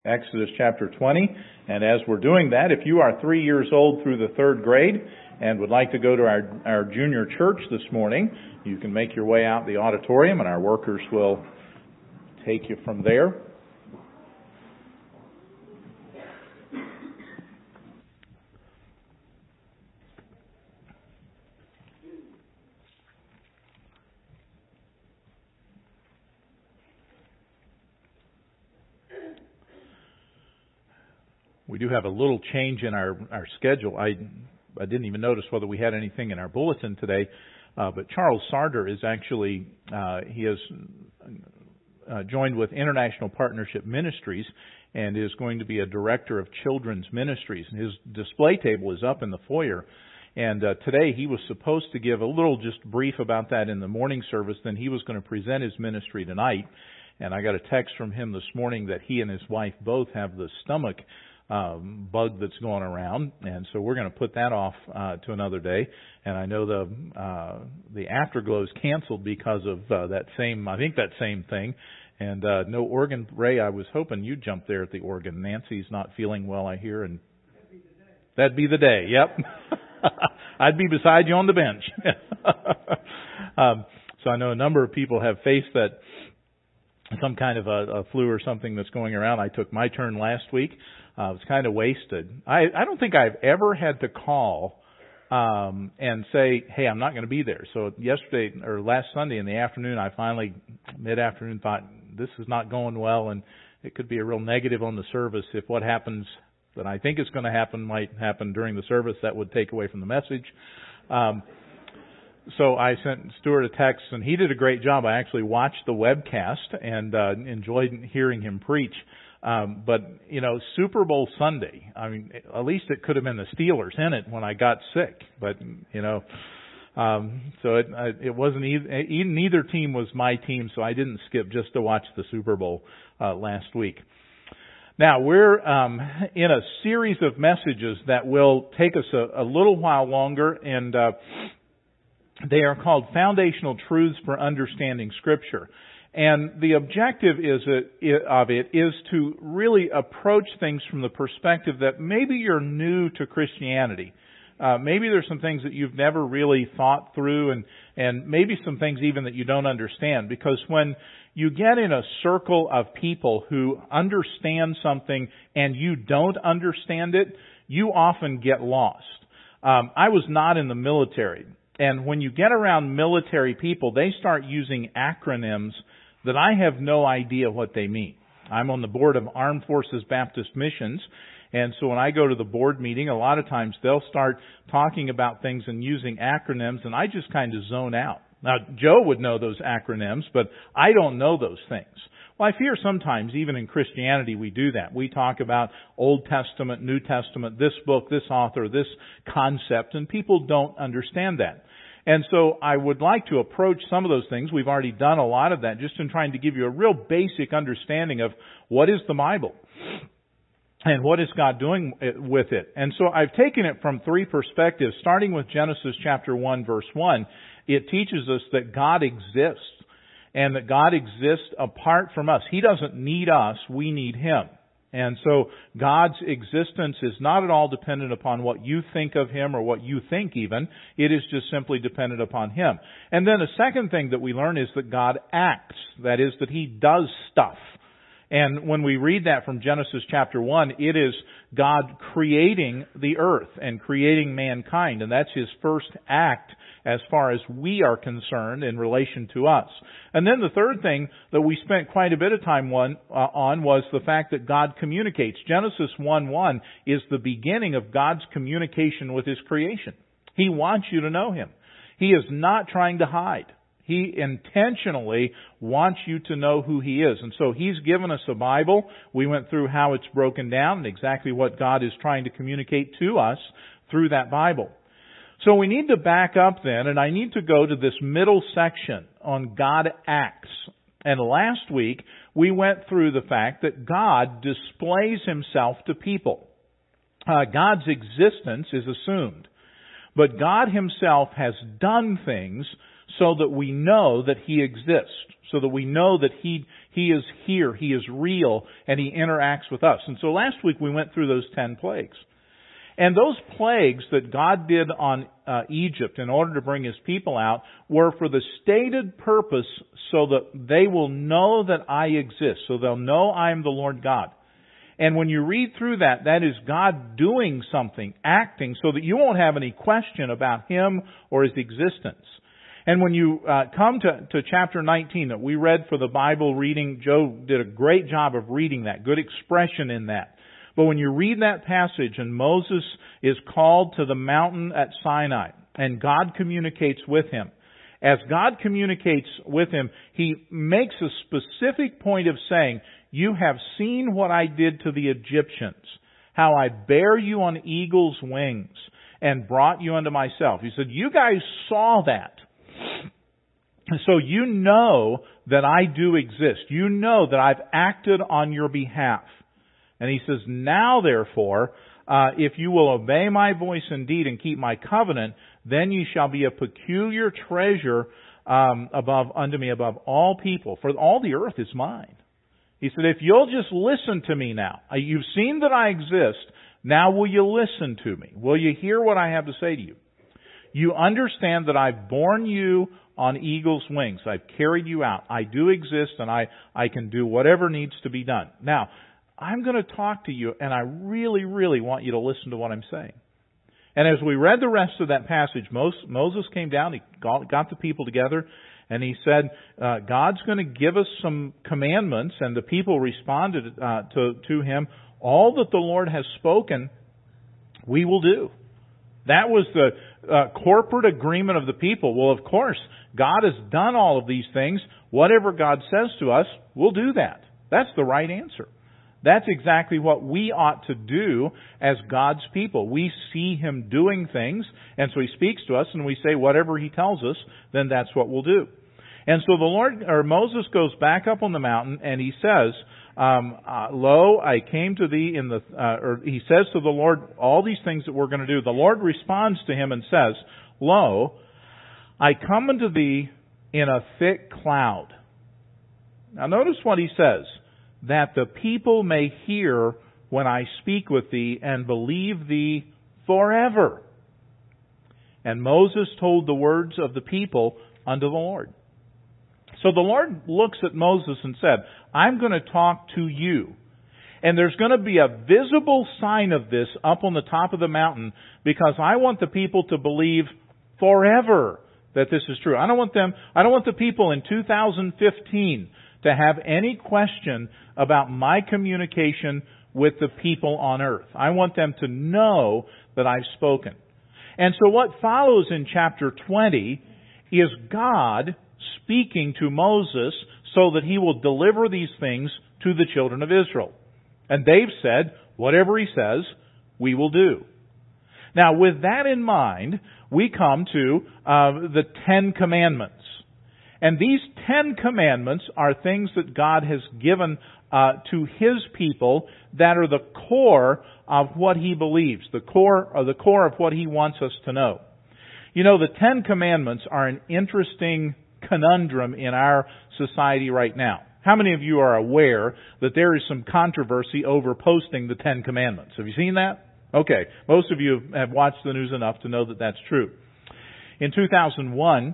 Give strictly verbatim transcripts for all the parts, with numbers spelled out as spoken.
Exodus chapter twenty, and as we're doing that, if you are three years old through the third grade and would like to go to our, our junior church this morning, you can make your way out the auditorium and our workers will take you from there. We do have a little change in our, our schedule. I I didn't even notice whether we had anything in our bulletin today, uh, but Charles Sarder is actually, uh, he has uh, joined with International Partnership Ministries and is going to be a director of children's ministries. And his display table is up in the foyer. And uh, today he was supposed to give a little just brief about that in the morning service. Then he was going to present his ministry tonight. And I got a text from him this morning that he and his wife both have the stomach Um, bug that's going around, and so we're going to put that off uh, to another day. And I know the uh, the Afterglow is canceled because of uh, that same, I think that same thing. And uh, no organ. Ray, I was hoping you'd jump there at the organ. Nancy's not feeling well, I hear, and that'd be the day. That'd be the day. Yep, I'd be beside you on the bench. um, so I know a number of people have faced that. Some kind of a, a flu or something that's going around. I took my turn last week. Uh, I was kind of wasted. I, I don't think I've ever had to call um, and say, hey, I'm not going to be there. So yesterday or last Sunday in the afternoon, I finally, mid-afternoon, thought this is not going well, and it could be a real negative on the service if what happens that I think is going to happen might happen during the service. That would take away from the message. Um, So I sent Stuart a text, and he did a great job. I actually watched the webcast and uh, enjoyed hearing him preach. Um, but, you know, Super Bowl Sunday, I mean, at least it could have been the Steelers in it when I got sick. But, you know, um, so it, it wasn't either, neither team was my team, so I didn't skip just to watch the Super Bowl uh, last week. Now, we're um, in a series of messages that will take us a, a little while longer, and uh they are called Foundational Truths for Understanding Scripture. And the objective is it, of it is to really approach things from the perspective that maybe you're new to Christianity. Uh, maybe there's some things that you've never really thought through, and, and maybe some things even that you don't understand. Because when you get in a circle of people who understand something and you don't understand it, you often get lost. Um, I was not in the military. And when you get around military people, they start using acronyms that I have no idea what they mean. I'm on the board of Armed Forces Baptist Missions, and so when I go to the board meeting, a lot of times they'll start talking about things and using acronyms, and I just kind of zone out. Now, Joe would know those acronyms, but I don't know those things. Well, I fear sometimes, even in Christianity, we do that. We talk about Old Testament, New Testament, this book, this author, this concept, and people don't understand that. And so I would like to approach some of those things. We've already done a lot of that, just in trying to give you a real basic understanding of what is the Bible and what is God doing with it. And so I've taken it from three perspectives, starting with Genesis chapter one, verse one. It teaches us that God exists and that God exists apart from us. He doesn't need us, we need Him. And so God's existence is not at all dependent upon what you think of Him or what you think even. It is just simply dependent upon Him. And then a second thing that we learn is that God acts. That is, that He does stuff. And when we read that from Genesis chapter one, it is God creating the earth and creating mankind. And that's His first act as far as we are concerned in relation to us. And then the third thing that we spent quite a bit of time on, uh, on was the fact that God communicates. Genesis one one is the beginning of God's communication with His creation. He wants you to know Him. He is not trying to hide. He intentionally wants you to know who He is. And so He's given us a Bible. We went through how it's broken down and exactly what God is trying to communicate to us through that Bible. So we need to back up then, and I need to go to this middle section on God acts. And last week, we went through the fact that God displays Himself to people. Uh, God's existence is assumed. But God Himself has done things so that we know that He exists, so that we know that He He is here. He is real, and He interacts with us. And so last week we went through those ten plagues. And those plagues that God did on uh, Egypt in order to bring His people out were for the stated purpose so that they will know that I exist, so they'll know I am the Lord God. And when you read through that, that is God doing something, acting, so that you won't have any question about Him or His existence. And when you uh, come to, to chapter nineteen that we read for the Bible reading, Joe did a great job of reading that, good expression in that. But when you read that passage and Moses is called to the mountain at Sinai and God communicates with him, as God communicates with him, He makes a specific point of saying, you have seen what I did to the Egyptians, how I bear you on eagle's wings and brought you unto myself. He said, you guys saw that. So you know that I do exist. You know that I've acted on your behalf. And He says, now therefore, uh, if you will obey my voice indeed and keep my covenant, then you shall be a peculiar treasure um, above unto me above all people, for all the earth is mine. He said, if you'll just listen to me now, you've seen that I exist, now will you listen to me? Will you hear what I have to say to you? You understand that I've borne you on eagle's wings. I've carried you out. I do exist, and I, I can do whatever needs to be done. Now, I'm going to talk to you, and I really, really want you to listen to what I'm saying. And as we read the rest of that passage, Moses came down, he got the people together, and he said, uh, God's going to give us some commandments, and the people responded uh, to, to him, all that the Lord has spoken, we will do. That was the uh, corporate agreement of the people. Well, of course, God has done all of these things. Whatever God says to us, we'll do that. That's the right answer. That's exactly what we ought to do as God's people. We see Him doing things, and so He speaks to us, and we say whatever He tells us, then that's what we'll do. And so the Lord, or Moses goes back up on the mountain, and he says, um, uh, "Lo, I came to thee in the," uh, or he says to the Lord all these things that we're going to do. The Lord responds to him and says, "Lo, I come unto thee in a thick cloud." Now notice what he says. That the people may hear when I speak with thee and believe thee forever. And Moses told the words of the people unto the Lord. So the Lord looks at Moses and said, I'm going to talk to you. And there's going to be a visible sign of this up on the top of the mountain because I want the people to believe forever that this is true. I don't want them, I don't want the people in two thousand fifteen to have any question about my communication with the people on earth. I want them to know that I've spoken. And so what follows in chapter twenty is God speaking to Moses so that he will deliver these things to the children of Israel. And they've said, whatever he says, we will do. Now, with that in mind, we come to uh, the Ten Commandments. And these Ten Commandments are things that God has given uh, to His people that are the core of what He believes, the core, or the core of what He wants us to know. You know, the Ten Commandments are an interesting conundrum in our society right now. How many of you are aware that there is some controversy over posting the Ten Commandments? Have you seen that? Okay. Most of you have watched the news enough to know that that's true. In two thousand one,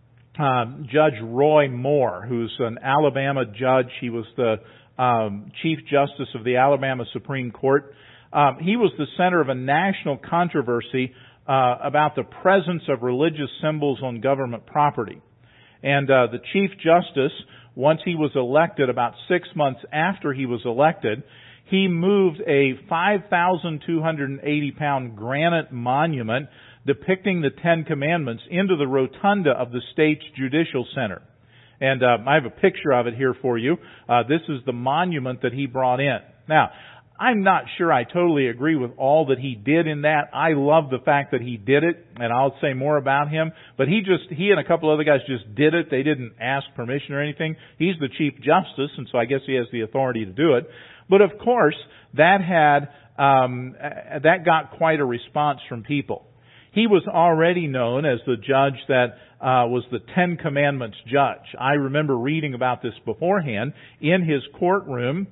uh, Judge Roy Moore, who's an Alabama judge, he was the um, Chief Justice of the Alabama Supreme Court, um, he was the center of a national controversy uh, about the presence of religious symbols on government property. And uh, the Chief Justice, once he was elected, about six months after he was elected, he moved a five thousand two hundred eighty pound granite monument depicting the Ten Commandments into the rotunda of the state's Judicial Center. And uh, I have a picture of it here for you. Uh, this is the monument that he brought in. Now, I'm not sure I totally agree with all that he did in that. I love the fact that he did it, and I'll say more about him. But he just, he and a couple other guys just did it. They didn't ask permission or anything. He's the Chief Justice, and so I guess he has the authority to do it. But of course, that had, um, that got quite a response from people. he was already known as the judge that uh, was the Ten Commandments judge. I remember reading about this beforehand in his courtroom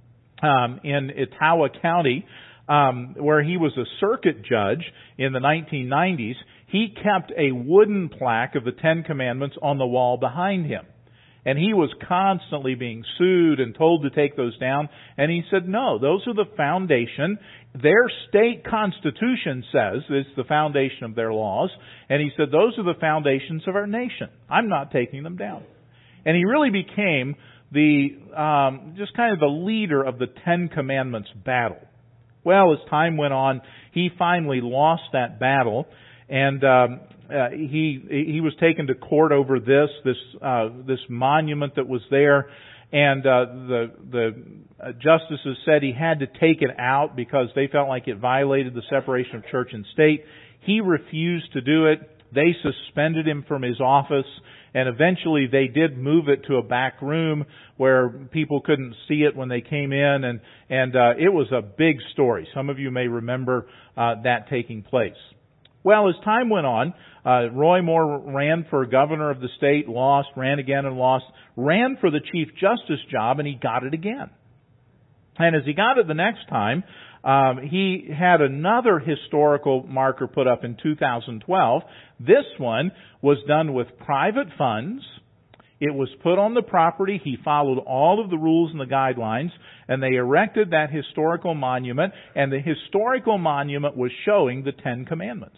um, in Etowah County, um, where he was a circuit judge in the nineteen nineties. He kept a wooden plaque of the Ten Commandments on the wall behind him. And he was constantly being sued and told to take those down. And he said, no, those are the foundation. Their state constitution says it's the foundation of their laws. And he said, those are the foundations of our nation. I'm not taking them down. And he really became the um, just kind of the leader of the Ten Commandments battle. Well, as time went on, he finally lost that battle. And um, uh, he he was taken to court over this this uh, this monument that was there, and uh, the the justices said he had to take it out because they felt like it violated the separation of church and state. He refused to do it. They suspended him from his office, and eventually they did move it to a back room where people couldn't see it when they came in, and and uh, it was a big story. Some of you may remember uh, that taking place. Well, as time went on, uh, Roy Moore ran for governor of the state, lost, ran again and lost, ran for the Chief Justice job, and he got it again. And as he got it the next time, um, he had another historical marker put up in two thousand twelve. This one was done with private funds. It was put on the property. He followed all of the rules and the guidelines, and they erected that historical monument, and the historical monument was showing the Ten Commandments.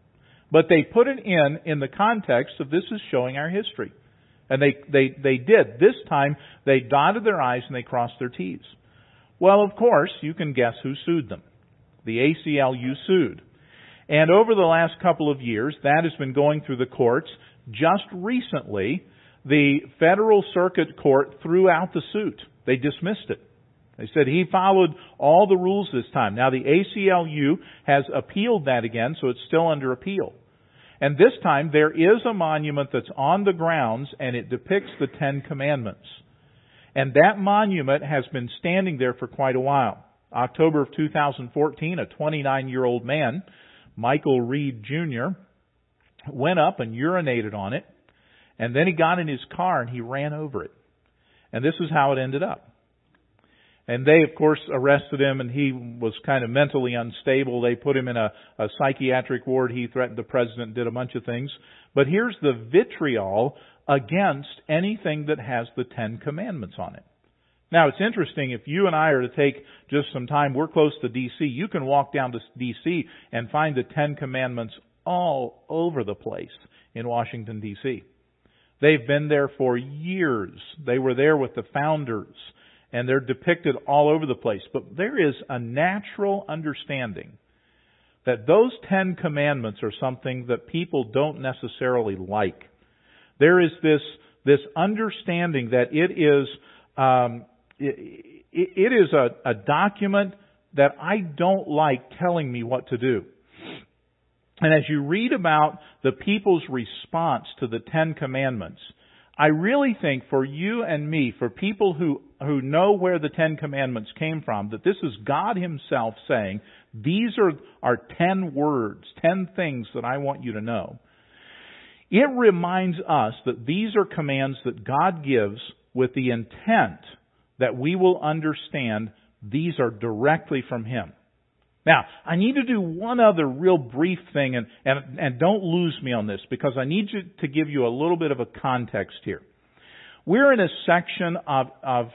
But they put it in in the context of this is showing our history. And they, they, they did. This time, they dotted their I's and they crossed their T's. Well, of course, you can guess who sued them. The A C L U sued. And over the last couple of years, that has been going through the courts. Just recently, the Federal Circuit Court threw out the suit. They dismissed it. They said he followed all the rules this time. Now the A C L U has appealed that again, so it's still under appeal. And this time there is a monument that's on the grounds and it depicts the Ten Commandments. And that monument has been standing there for quite a while. October of two thousand fourteen, a twenty-nine-year-old man, Michael Reed Junior, went up and urinated on it. And then he got in his car and he ran over it. And this is how it ended up. And they, of course, arrested him, and he was kind of mentally unstable. They put him in a, a psychiatric ward. He threatened the president, did a bunch of things. But here's the vitriol against anything that has the Ten Commandments on it. Now, it's interesting, if you and I are to take just some time, we're close to D C, you can walk down to D C and find the Ten Commandments all over the place in Washington, D C They've been there for years. They were there with the founders. And they're depicted all over the place. But there is a natural understanding that those Ten Commandments are something that people don't necessarily like. There is this this understanding that it is um, it, it is a, a document that I don't like telling me what to do. And as you read about the people's response to the Ten Commandments, I really think for you and me, for people who, who know where the Ten Commandments came from, that this is God Himself saying, these are, are ten words, ten things that I want you to know. It reminds us that these are commands that God gives with the intent that we will understand these are directly from Him. Now, I need to do one other real brief thing, and, and, and don't lose me on this, because I need you to give you a little bit of a context here. We're in a section of, of,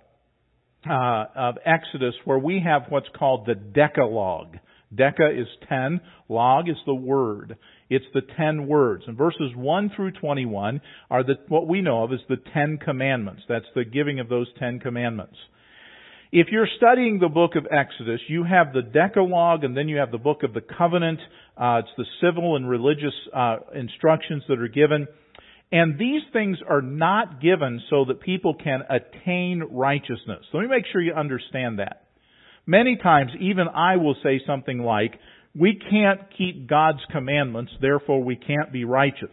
uh, uh, of Exodus where we have what's called the Decalogue. Deca is ten, log is the word. It's the ten words. And verses one through twenty-one are the, what we know of as the Ten Commandments. That's the giving of those Ten Commandments. If you're studying the book of Exodus, you have the Decalogue, and then you have the book of the Covenant. Uh, it's the civil and religious uh, instructions that are given. And these things are not given so that people can attain righteousness. Let me make sure you understand that. Many times, even I will say something like, we can't keep God's commandments, therefore we can't be righteous.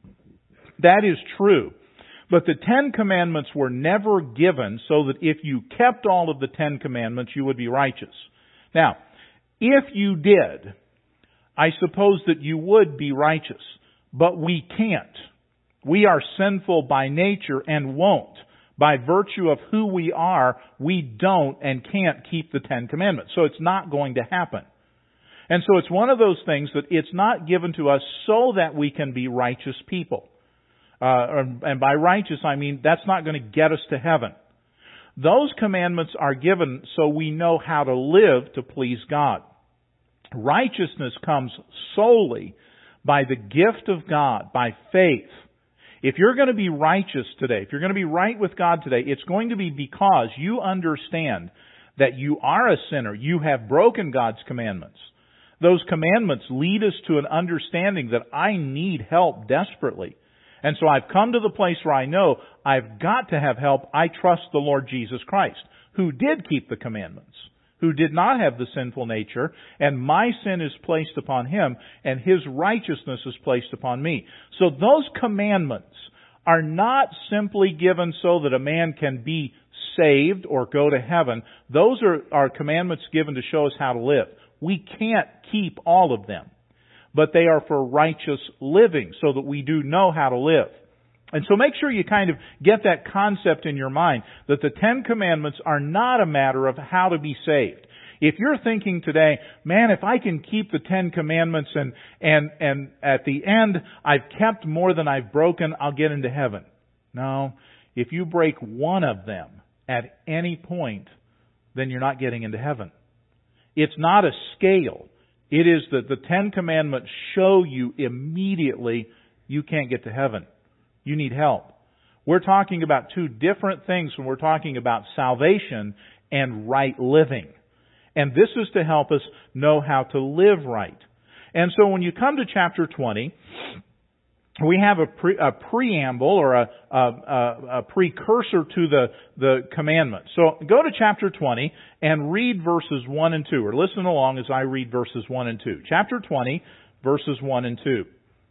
That is true. But the Ten Commandments were never given so that if you kept all of the Ten Commandments, you would be righteous. Now, if you did, I suppose that you would be righteous, but we can't. We are sinful by nature and won't. By virtue of who we are, we don't and can't keep the Ten Commandments. So it's not going to happen. And so it's one of those things that it's not given to us so that we can be righteous people. Uh, and by righteous, I mean that's not going to get us to heaven. Those commandments are given so we know how to live to please God. Righteousness comes solely by the gift of God, by faith. If you're going to be righteous today, if you're going to be right with God today, it's going to be because you understand that you are a sinner. You have broken God's commandments. Those commandments lead us to an understanding that I need help desperately. And so I've come to the place where I know I've got to have help. I trust the Lord Jesus Christ, who did keep the commandments, who did not have the sinful nature, and my sin is placed upon Him, and His righteousness is placed upon me. So those commandments are not simply given so that a man can be saved or go to heaven. Those are, are commandments given to show us how to live. We can't keep all of them, but they are for righteous living so that we do know how to live. And so make sure you kind of get that concept in your mind that the Ten Commandments are not a matter of how to be saved. If you're thinking today, man, if I can keep the Ten Commandments and, and, and at the end I've kept more than I've broken, I'll get into heaven. No. If you break one of them at any point, then you're not getting into heaven. It's not a scale. It is that the Ten Commandments show you immediately you can't get to heaven. You need help. We're talking about two different things when we're talking about salvation and right living. And this is to help us know how to live right. And so when you come to chapter twenty, we have a, pre, a preamble or a, a, a, a precursor to the, the commandments. So go to chapter twenty and read verses one and two, or listen along as I read verses one and two. Chapter twenty, verses one and two.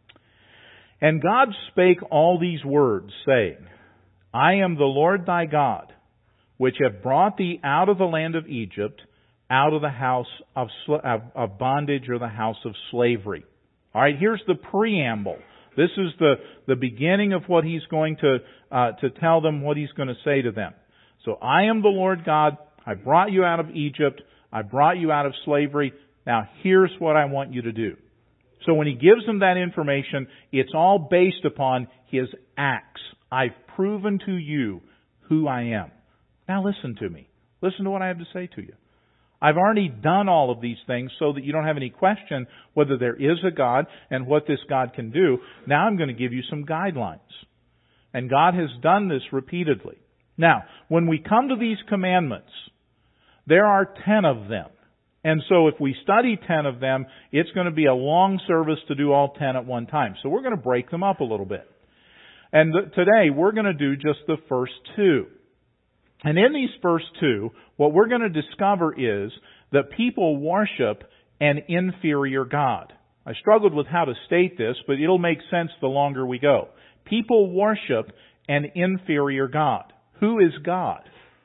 And God spake all these words, saying, I am the Lord thy God, which have brought thee out of the land of Egypt, out of the house of, of bondage or the house of slavery. All right, here's the preamble. This is the, the beginning of what He's going to, uh, to tell them, what He's going to say to them. So, I am the Lord God. I brought you out of Egypt. I brought you out of slavery. Now, here's what I want you to do. So when He gives them that information, it's all based upon His acts. I've proven to you who I am. Now listen to me. Listen to what I have to say to you. I've already done all of these things so that you don't have any question whether there is a God and what this God can do. Now I'm going to give you some guidelines. And God has done this repeatedly. Now, when we come to these commandments, there are ten of them. And so if we study ten of them, it's going to be a long service to do all ten at one time. So we're going to break them up a little bit. And th- today we're going to do just the first two. And in these first two, what we're going to discover is that people worship an inferior God. I struggled with how to state this, but it'll make sense the longer we go. People worship an inferior God. Who is God?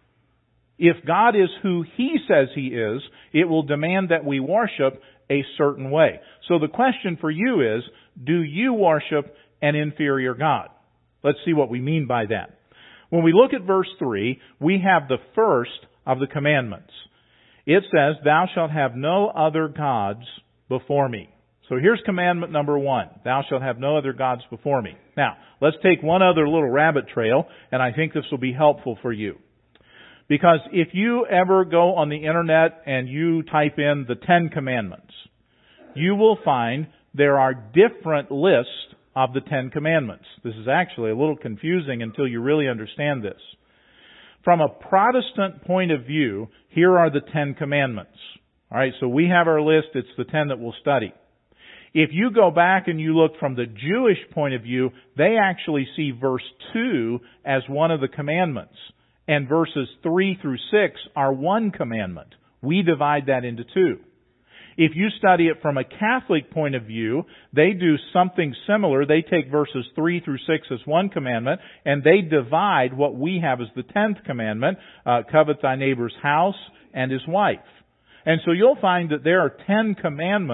If God is who He says He is, it will demand that we worship a certain way. So the question for you is, do you worship an inferior God? Let's see what we mean by that. When we look at verse three, we have the first of the commandments. It says, thou shalt have no other gods before me. So here's commandment number one. Thou shalt have no other gods before me. Now, let's take one other little rabbit trail, and I think this will be helpful for you. Because if you ever go on the internet and you type in the Ten Commandments, you will find there are different lists of the Ten Commandments. This is actually a little confusing until you really understand this. From a Protestant point of view, here are the Ten Commandments. All right, so we have our list. It's the ten that we'll study. If you go back and you look from the Jewish point of view, they actually see verse two as one of the commandments. And verses three through six are one commandment. We divide that into two. If you study it from a Catholic point of view, they do something similar. They take verses three through six as one commandment, and they divide what we have as the tenth commandment, uh, covet thy neighbor's house and his wife. And so you'll find that there are ten commandments,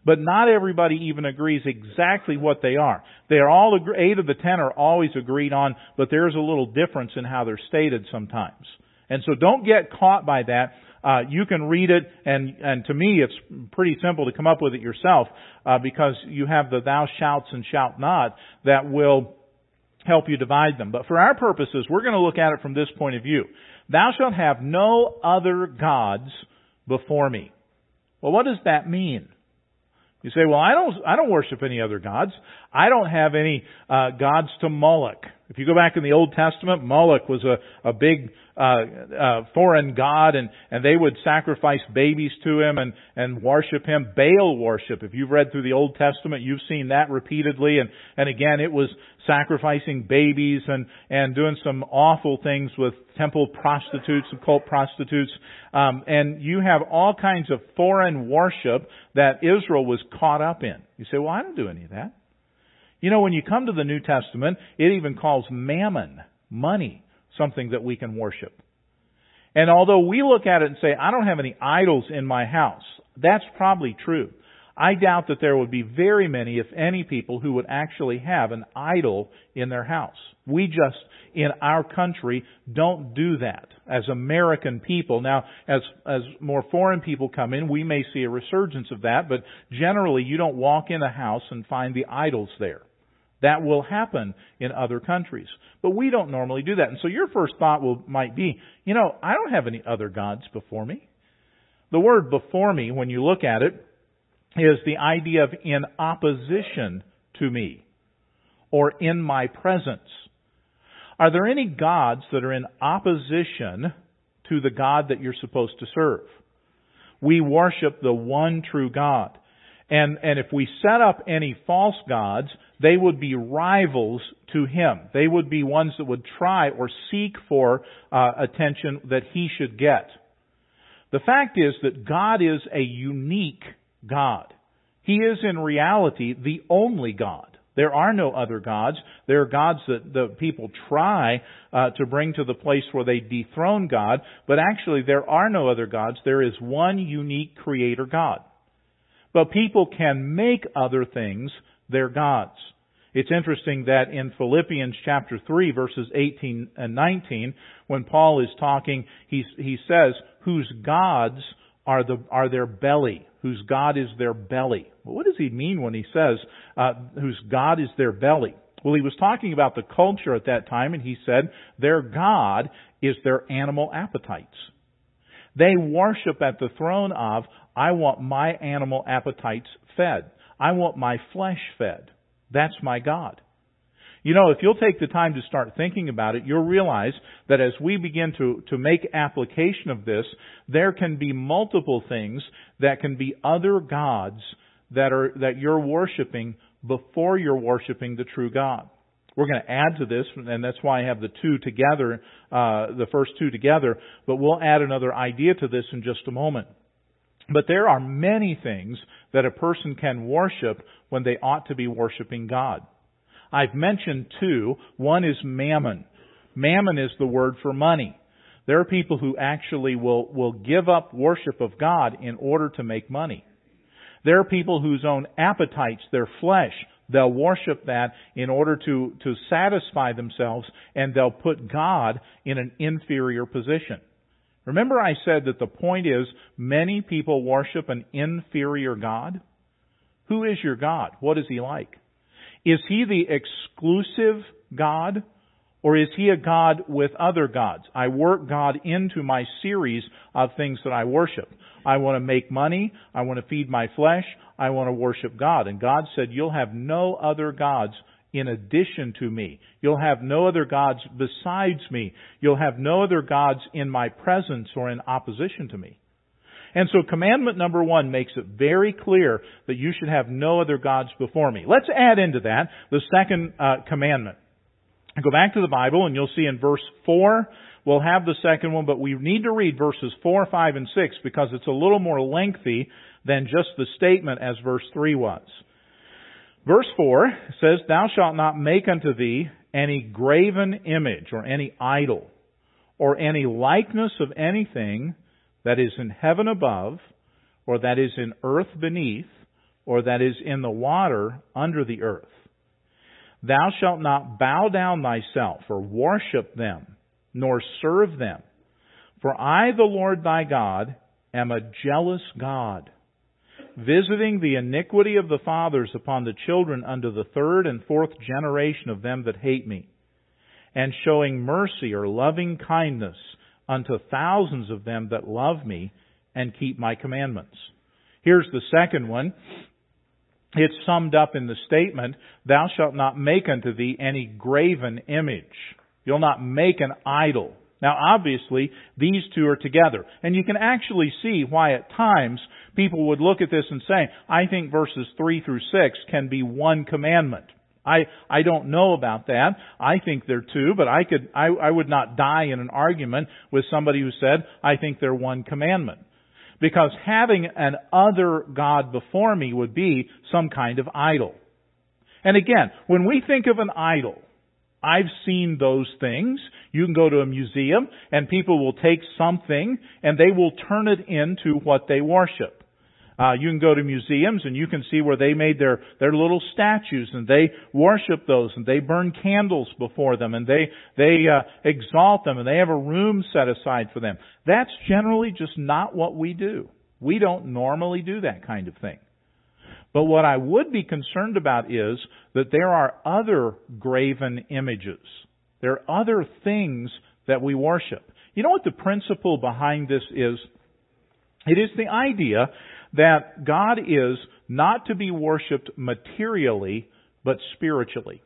But not everybody even agrees exactly what they are. They are all, eight of the ten are always agreed on, but there's a little difference in how they're stated sometimes. And so don't get caught by that. Uh, you can read it, and, and to me it's pretty simple to come up with it yourself, uh, because you have the thou shalt and shalt not that will help you divide them. But for our purposes, we're going to look at it from this point of view. Thou shalt have no other gods before me. Well, what does that mean? You say, well, I don't, I don't worship any other gods. I don't have any uh, gods to Moloch. If you go back in the Old Testament, Moloch was a, a big uh, uh, foreign god, and, and they would sacrifice babies to him and, and worship him. Baal worship. If you've read through the Old Testament, you've seen that repeatedly. And, and again, it was sacrificing babies and, and doing some awful things with temple prostitutes and cult prostitutes. Um, and you have all kinds of foreign worship that Israel was caught up in. You say, well, I don't do any of that. You know, when you come to the New Testament, it even calls mammon, money, something that we can worship. And although we look at it and say, I don't have any idols in my house, that's probably true. I doubt that there would be very many, if any, people who would actually have an idol in their house. We just, in our country, don't do that as American people. Now, as as more foreign people come in, we may see a resurgence of that, but generally you don't walk in a house and find the idols there. That will happen in other countries. But we don't normally do that. And so your first thought will might be, you know, I don't have any other gods before me. The word before me, when you look at it, is the idea of in opposition to me, or in my presence. Are there any gods that are in opposition to the God that you're supposed to serve? We worship the one true God. And, and if we set up any false gods, they would be rivals to Him. They would be ones that would try or seek for uh, attention that He should get. The fact is that God is a unique God. He is in reality the only God. There are no other gods. There are gods that the people try uh, to bring to the place where they dethrone God, but actually there are no other gods. There is one unique Creator God. But people can make other things their gods. It's interesting that in Philippians chapter three, verses eighteen and nineteen, when Paul is talking, he, he says, whose gods are the are their belly, whose God is their belly. Well, what does he mean when he says, uh, whose God is their belly? Well, he was talking about the culture at that time, and he said, their God is their animal appetites. They worship at the throne of, I want my animal appetites fed. I want my flesh fed. That's my God. You know, if you'll take the time to start thinking about it, you'll realize that as we begin to, to make application of this, there can be multiple things that can be other gods that are, that you're worshiping before you're worshiping the true God. We're going to add to this, and that's why I have the two together, uh, the first two together, but we'll add another idea to this in just a moment. But there are many things that a person can worship when they ought to be worshiping God. I've mentioned two. One is mammon. Mammon is the word for money. There are people who actually will, will give up worship of God in order to make money. There are people whose own appetites, their flesh, they'll worship that in order to, to satisfy themselves, and they'll put God in an inferior position. Remember I said that the point is many people worship an inferior God? Who is your God? What is He like? Is He the exclusive God, or is He a God with other gods? I work God into my series of things that I worship. I want to make money. I want to feed my flesh. I want to worship God. And God said, you'll have no other gods in addition to me. You'll have no other gods besides me. You'll have no other gods in my presence or in opposition to me. And so commandment number one makes it very clear that you should have no other gods before me. Let's add into that the second uh, commandment. Go back to the Bible and you'll see in verse four, we'll have the second one, but we need to read verses four, five, and six because it's a little more lengthy than just the statement as verse three was. Verse four says, thou shalt not make unto thee any graven image or any idol or any likeness of anything that is in heaven above or that is in earth beneath or that is in the water under the earth. Thou shalt not bow down thyself, or worship them, nor serve them. For I, the Lord thy God, am a jealous God, visiting the iniquity of the fathers upon the children unto the third and fourth generation of them that hate me, and showing mercy or loving kindness unto thousands of them that love me and keep my commandments. Here's the second one. It's summed up in the statement, Thou shalt not make unto thee any graven image. You'll not make an idol. Now obviously, these two are together. And you can actually see why at times people would look at this and say, I think verses three through six can be one commandment. I, I don't know about that. I think they're two, but I could, I, I would not die in an argument with somebody who said, I think they're one commandment. Because having an other God before me would be some kind of idol. And again, when we think of an idol, I've seen those things. You can go to a museum and people will take something and they will turn it into what they worship. Uh, you can go to museums and you can see where they made their, their little statues and they worship those and they burn candles before them and they, they, uh, exalt them and they have a room set aside for them. That's generally just not what we do. We don't normally do that kind of thing. But what I would be concerned about is that there are other graven images. There are other things that we worship. You know what the principle behind this is? It is the idea that God is not to be worshipped materially, but spiritually.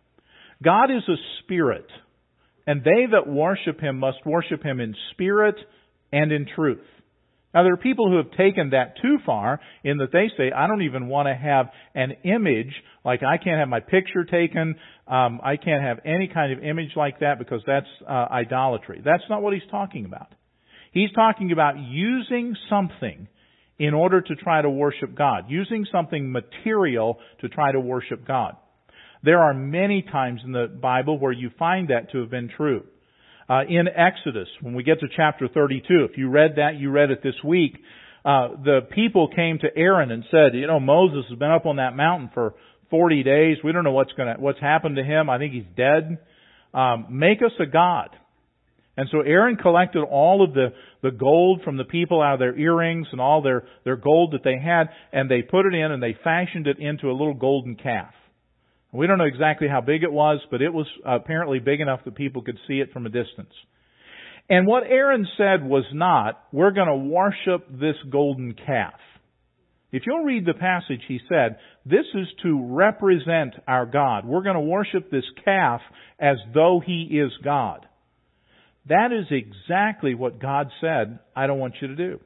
God is a spirit, and they that worship Him must worship Him in spirit and in truth. Now, there are people who have taken that too far in that they say, I don't even want to have an image, like I can't have my picture taken, um, I can't have any kind of image like that because that's uh, idolatry. That's not what he's talking about. He's talking about using something in order to try to worship God, using something material to try to worship God. There are many times in the Bible where you find that to have been true. Uh, in Exodus, when we get to chapter thirty-two, if you read that, you read it this week, uh, the people came to Aaron and said, you know, Moses has been up on that mountain for forty days. We don't know what's going to, what's happened to him. I think he's dead. Um, make us a god. And so Aaron collected all of the, the gold from the people out of their earrings and all their, their gold that they had, and they put it in and they fashioned it into a little golden calf. We don't know exactly how big it was, but it was apparently big enough that people could see it from a distance. And what Aaron said was not, we're going to worship this golden calf. If you'll read the passage, he said, this is to represent our God. We're going to worship this calf as though he is God. That is exactly what God said, I don't want you to do.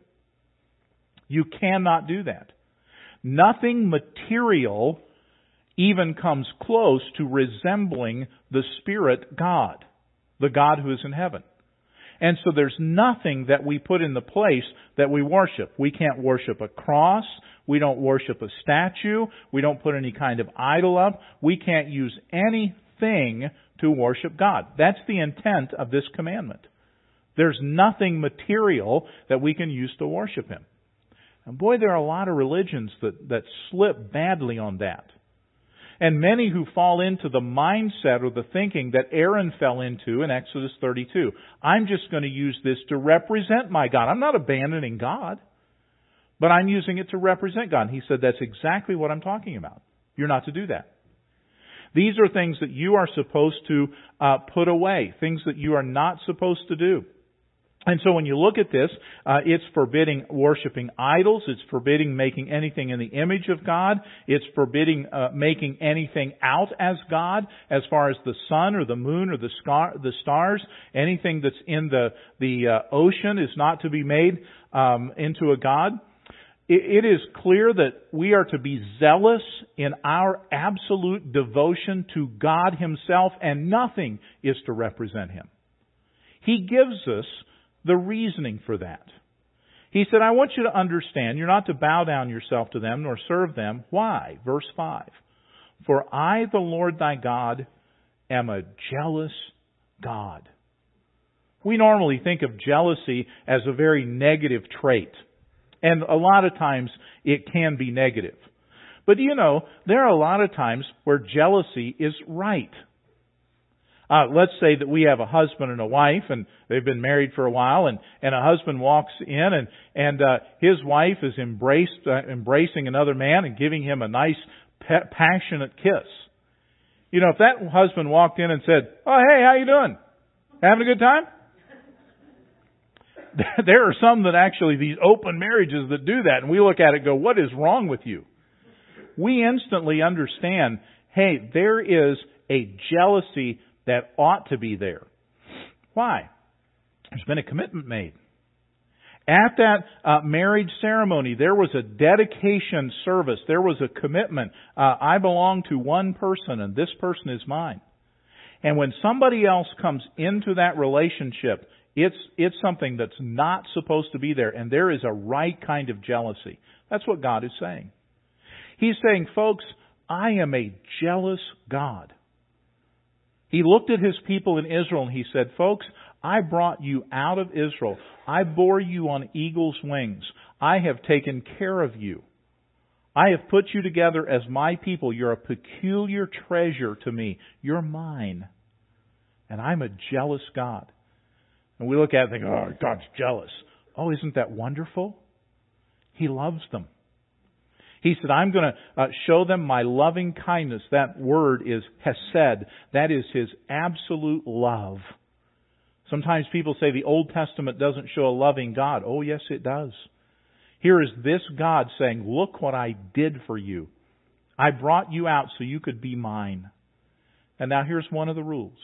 You cannot do that. Nothing material even comes close to resembling the Spirit God, the God who is in heaven. And so there's nothing that we put in the place that we worship. We can't worship a cross. We don't worship a statue. We don't put any kind of idol up. We can't use anything to worship God. That's the intent of this commandment. There's nothing material that we can use to worship Him. And boy, there are a lot of religions that, that slip badly on that. And many who fall into the mindset or the thinking that Aaron fell into in Exodus thirty-two. I'm just going to use this to represent my God. I'm not abandoning God, but I'm using it to represent God. And he said, that's exactly what I'm talking about. You're not to do that. These are things that you are supposed to uh, put away, things that you are not supposed to do. And so when you look at this, uh, it's forbidding worshiping idols. It's forbidding making anything in the image of God. It's forbidding uh, making anything out as God, as far as the sun or the moon or the, scar- the stars. Anything that's in the the uh, ocean is not to be made um, into a god. It, it is clear that we are to be zealous in our absolute devotion to God Himself, and nothing is to represent Him. He gives us the reasoning for that. He said, I want you to understand, you're not to bow down yourself to them nor serve them. Why? Verse five. For I, the Lord thy God, am a jealous God. We normally think of jealousy as a very negative trait. And a lot of times it can be negative. But do you know, there are a lot of times where jealousy is right. Uh, let's say that we have a husband and a wife, and they've been married for a while, and, and a husband walks in, and, and uh, his wife is embraced, uh, embracing another man and giving him a nice, pe- passionate kiss. You know, if that husband walked in and said, "Oh, hey, how you doing? Having a good time?" There are some that actually, these open marriages that do that, and we look at it and go, what is wrong with you? We instantly understand, hey, there is a jealousy that ought to be there. Why? There's been a commitment made. At that uh, marriage ceremony, there was a dedication service. There was a commitment. Uh, I belong to one person, and this person is mine. And when somebody else comes into that relationship, it's it's something that's not supposed to be there, and there is a right kind of jealousy. That's what God is saying. He's saying, folks, I am a jealous God. He looked at His people in Israel and He said, folks, I brought you out of Israel. I bore you on eagle's wings. I have taken care of you. I have put you together as my people. You're a peculiar treasure to me. You're mine. And I'm a jealous God. And we look at it and think, oh, God's jealous. Oh, isn't that wonderful? He loves them. He said, I'm going to uh, show them my loving kindness. That word is hesed. That is His absolute love. Sometimes people say the Old Testament doesn't show a loving God. Oh, yes, it does. Here is this God saying, look what I did for you. I brought you out so you could be mine. And now here's one of the rules.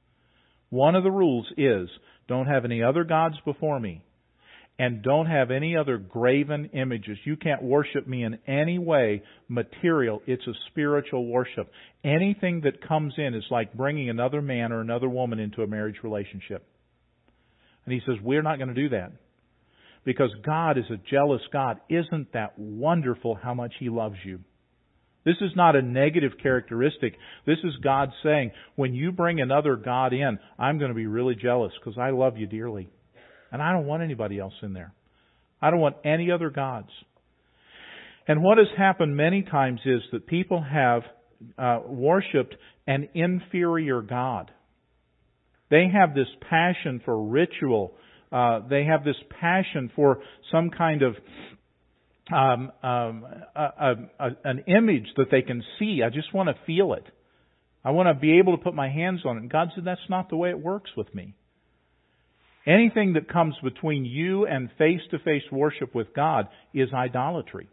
One of the rules is, don't have any other gods before me. And don't have any other graven images. You can't worship me in any way material. It's a spiritual worship. Anything that comes in is like bringing another man or another woman into a marriage relationship. And He says, we're not going to do that. Because God is a jealous God. Isn't that wonderful how much He loves you? This is not a negative characteristic. This is God saying, when you bring another God in, I'm going to be really jealous because I love you dearly. And I don't want anybody else in there. I don't want any other gods. And what has happened many times is that people have uh, worshipped an inferior God. They have this passion for ritual. Uh, they have this passion for some kind of um, um, a, a, a, an image that they can see. I just want to feel it. I want to be able to put my hands on it. And God said, that's not the way it works with me. Anything that comes between you and face-to-face worship with God is idolatry.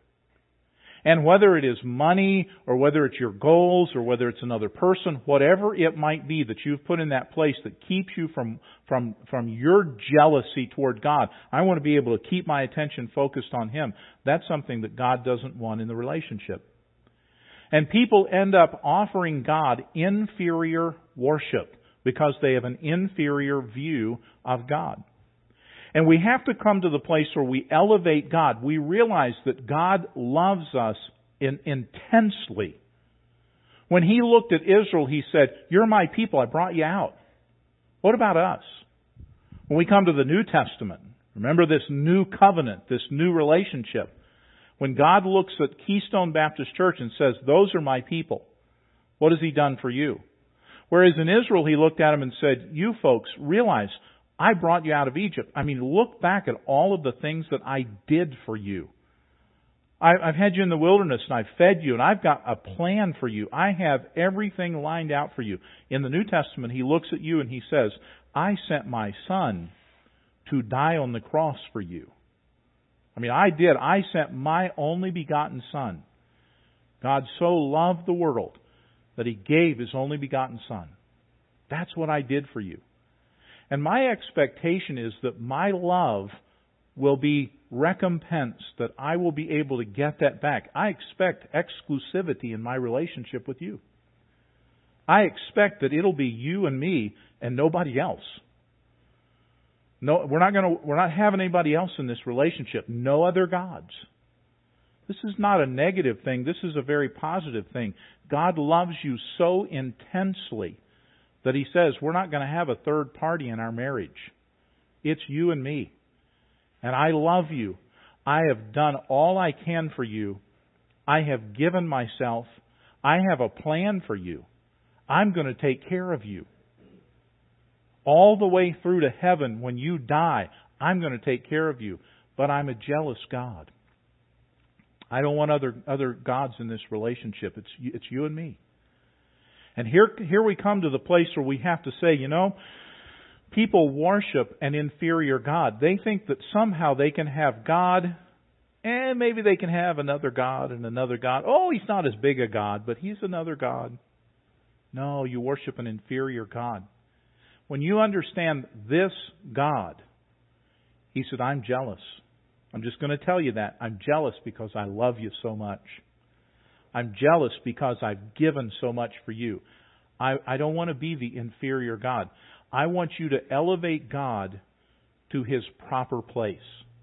And whether it is money, or whether it's your goals, or whether it's another person, whatever it might be that you've put in that place that keeps you from, from, from your jealousy toward God, I want to be able to keep my attention focused on Him. That's something that God doesn't want in the relationship. And people end up offering God inferior worship because they have an inferior view of God. And we have to come to the place where we elevate God. We realize that God loves us in, intensely. When He looked at Israel, He said, you're my people, I brought you out. What about us? When we come to the New Testament, remember this new covenant, this new relationship. When God looks at Keystone Baptist Church and says, those are my people, what has He done for you? Whereas in Israel, He looked at them and said, you folks realize I brought you out of Egypt. I mean, look back at all of the things that I did for you. I've had you in the wilderness and I've fed you and I've got a plan for you. I have everything lined out for you. In the New Testament, He looks at you and He says, I sent my Son to die on the cross for you. I mean, I did. I sent my only begotten Son. God so loved the world that He gave His only begotten Son. That's what I did for you. And my expectation is that my love will be recompensed, that I will be able to get that back. I expect exclusivity in my relationship with you. I expect that it'll be you and me and nobody else. No, we're not going to, we're not having anybody else in this relationship. No other gods. This is not a negative thing. This is a very positive thing. God loves you so intensely that He says, we're not going to have a third party in our marriage. It's you and me. And I love you. I have done all I can for you. I have given myself. I have a plan for you. I'm going to take care of you. All the way through to heaven, when you die, I'm going to take care of you. But I'm a jealous God. I don't want other other gods in this relationship. It's it's you and me. And here here we come to the place where we have to say, you know, people worship an inferior God. They think that somehow they can have God, and maybe they can have another God and another God. Oh, He's not as big a God, but He's another God. No, you worship an inferior God. When you understand this God, He said, I'm jealous. I'm just going to tell you that. I'm jealous because I love you so much. I'm jealous because I've given so much for you. I, I don't want to be the inferior God. I want you to elevate God to His proper place.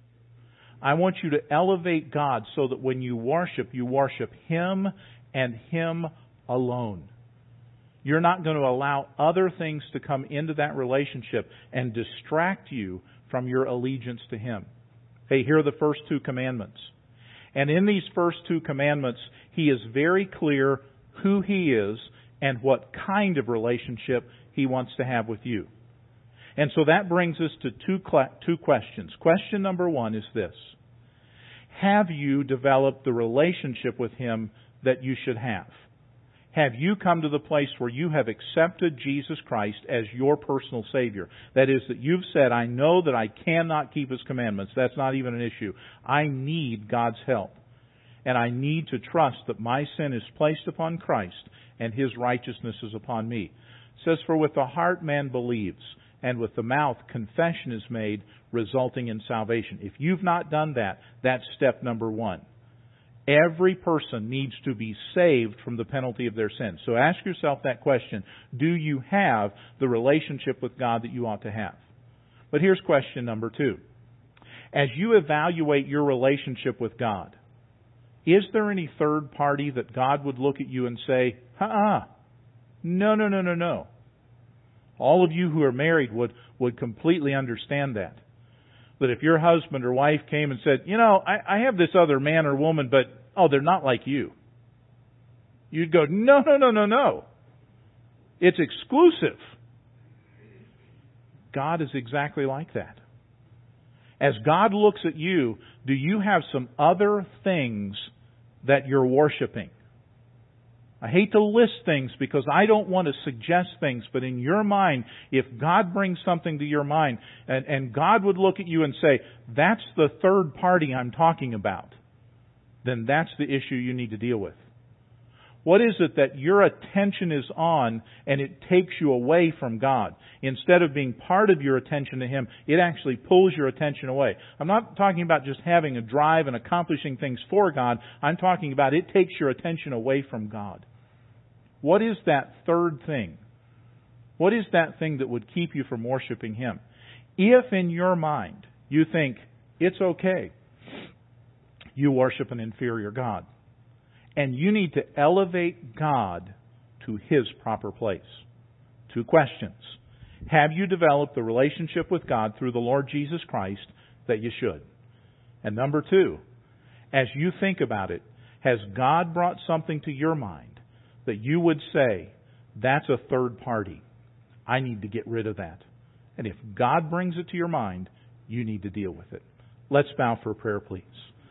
I want you to elevate God so that when you worship, you worship Him and Him alone. You're not going to allow other things to come into that relationship and distract you from your allegiance to Him. Hey, here are the first two commandments. And in these first two commandments, He is very clear who He is and what kind of relationship He wants to have with you. And so that brings us to two, two questions. Question number one is this. Have you developed the relationship with Him that you should have? Have you come to the place where you have accepted Jesus Christ as your personal Savior? That is, that you've said, I know that I cannot keep His commandments. That's not even an issue. I need God's help. And I need to trust that my sin is placed upon Christ and His righteousness is upon me. It says, for with the heart man believes, and with the mouth confession is made, resulting in salvation. If you've not done that, that's step number one. Every person needs to be saved from the penalty of their sins. So ask yourself that question. Do you have the relationship with God that you ought to have? But here's question number two. As you evaluate your relationship with God, is there any third party that God would look at you and say, uh-uh, no, no, no, no, no. All of you who are married would, would completely understand that. That if your husband or wife came and said, you know, I, I have this other man or woman, but, oh, they're not like you. You'd go, no, no, no, no, no. It's exclusive. God is exactly like that. As God looks at you, do you have some other things that you're worshiping? I hate to list things because I don't want to suggest things, but in your mind, if God brings something to your mind and, and God would look at you and say, that's the third party I'm talking about, then that's the issue you need to deal with. What is it that your attention is on and it takes you away from God? Instead of being part of your attention to Him, it actually pulls your attention away. I'm not talking about just having a drive and accomplishing things for God. I'm talking about it takes your attention away from God. What is that third thing? What is that thing that would keep you from worshiping Him? If in your mind you think it's okay, you worship an inferior God. And you need to elevate God to His proper place. Two questions. Have you developed the relationship with God through the Lord Jesus Christ that you should? And number two, as you think about it, has God brought something to your mind that you would say, that's a third party. I need to get rid of that. And if God brings it to your mind, you need to deal with it. Let's bow for a prayer, please.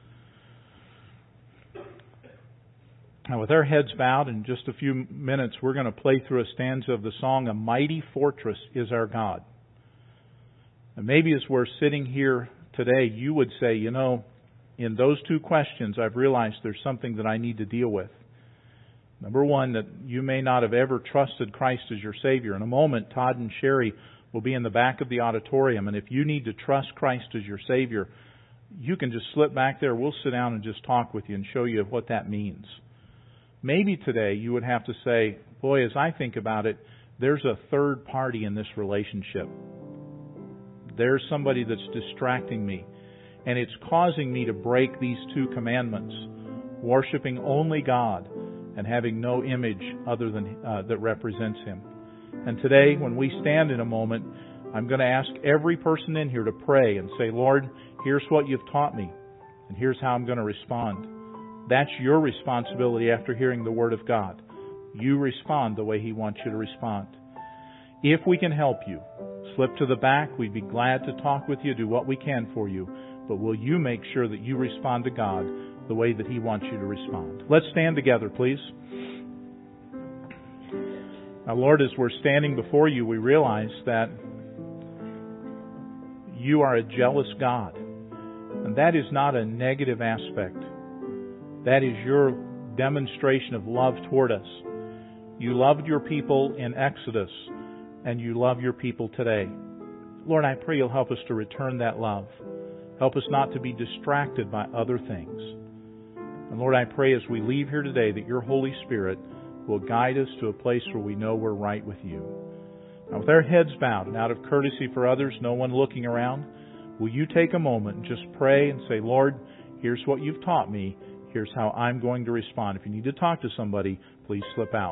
Now, with our heads bowed, in just a few minutes, we're going to play through a stanza of the song, A Mighty Fortress is Our God. And maybe as we're sitting here today, you would say, you know, in those two questions, I've realized there's something that I need to deal with. Number one, that you may not have ever trusted Christ as your Savior. In a moment, Todd and Sherry will be in the back of the auditorium, and if you need to trust Christ as your Savior, you can just slip back there. We'll sit down and just talk with you and show you what that means. Maybe today you would have to say, boy, as I think about it, there's a third party in this relationship. There's somebody that's distracting me, and it's causing me to break these two commandments, worshiping only God and having no image other than uh, that represents Him. And today, when we stand in a moment, I'm going to ask every person in here to pray and say, Lord, here's what you've taught me, and here's how I'm going to respond. That's your responsibility after hearing the Word of God. You respond the way He wants you to respond. If we can help you, slip to the back. We'd be glad to talk with you, do what we can for you. But will you make sure that you respond to God the way that He wants you to respond? Let's stand together, please. Now, Lord, as we're standing before you, we realize that you are a jealous God. And that is not a negative aspect. That is your demonstration of love toward us. You loved your people in Exodus, and you love your people today. Lord, I pray you'll help us to return that love. Help us not to be distracted by other things. And Lord, I pray as we leave here today that your Holy Spirit will guide us to a place where we know we're right with you. Now, with our heads bowed and out of courtesy for others, no one looking around, will you take a moment and just pray and say, Lord, here's what you've taught me. Here's how I'm going to respond. If you need to talk to somebody, please slip out.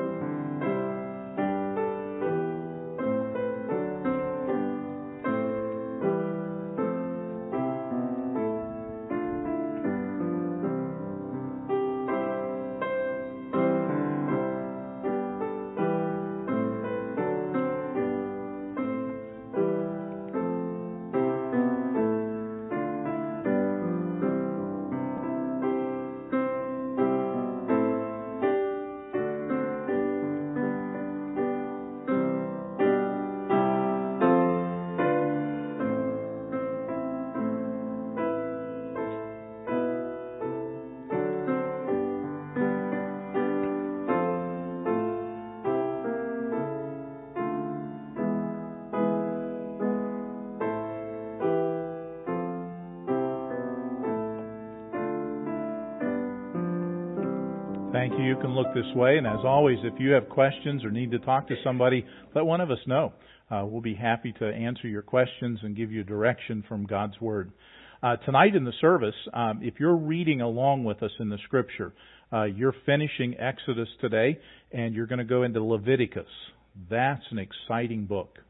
Thank you. You can look this way. And as always, if you have questions or need to talk to somebody, let one of us know. Uh, we'll be happy to answer your questions and give you direction from God's Word. Uh, tonight in the service, um, if you're reading along with us in the Scripture, uh, you're finishing Exodus today, and you're going to go into Leviticus. That's an exciting book.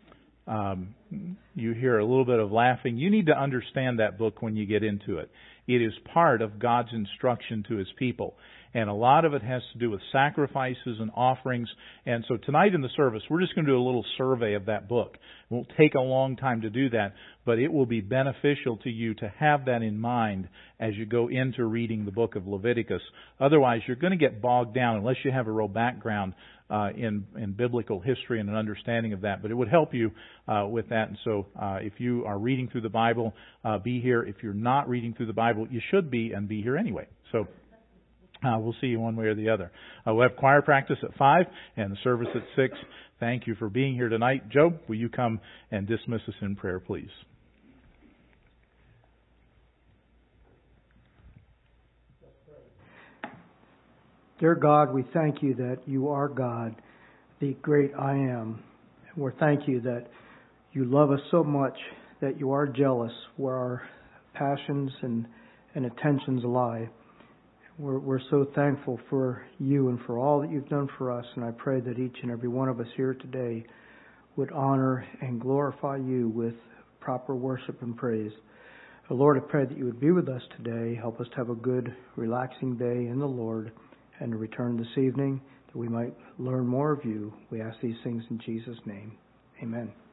Um, you hear a little bit of laughing. You need to understand that book when you get into it. It is part of God's instruction to His people. And a lot of it has to do with sacrifices and offerings. And so tonight in the service, we're just going to do a little survey of that book. It won't take a long time to do that, but it will be beneficial to you to have that in mind as you go into reading the book of Leviticus. Otherwise, you're going to get bogged down unless you have a real background uh, in, in biblical history and an understanding of that. But it would help you uh, with that. And so uh, if you are reading through the Bible, uh, be here. If you're not reading through the Bible, you should be and be here anyway. So Uh, we'll see you one way or the other. Uh, we'll have choir practice at five and the service at six. Thank you for being here tonight. Joe, will you come and dismiss us in prayer, please? Dear God, we thank you that you are God, the great I am. And we thank you that you love us so much that you are jealous where our passions and, and attentions lie. We're, we're so thankful for you and for all that you've done for us, and I pray that each and every one of us here today would honor and glorify you with proper worship and praise. Uh, Lord, I pray that you would be with us today. Help us to have a good, relaxing day in the Lord, and to return this evening that we might learn more of you. We ask these things in Jesus' name. Amen.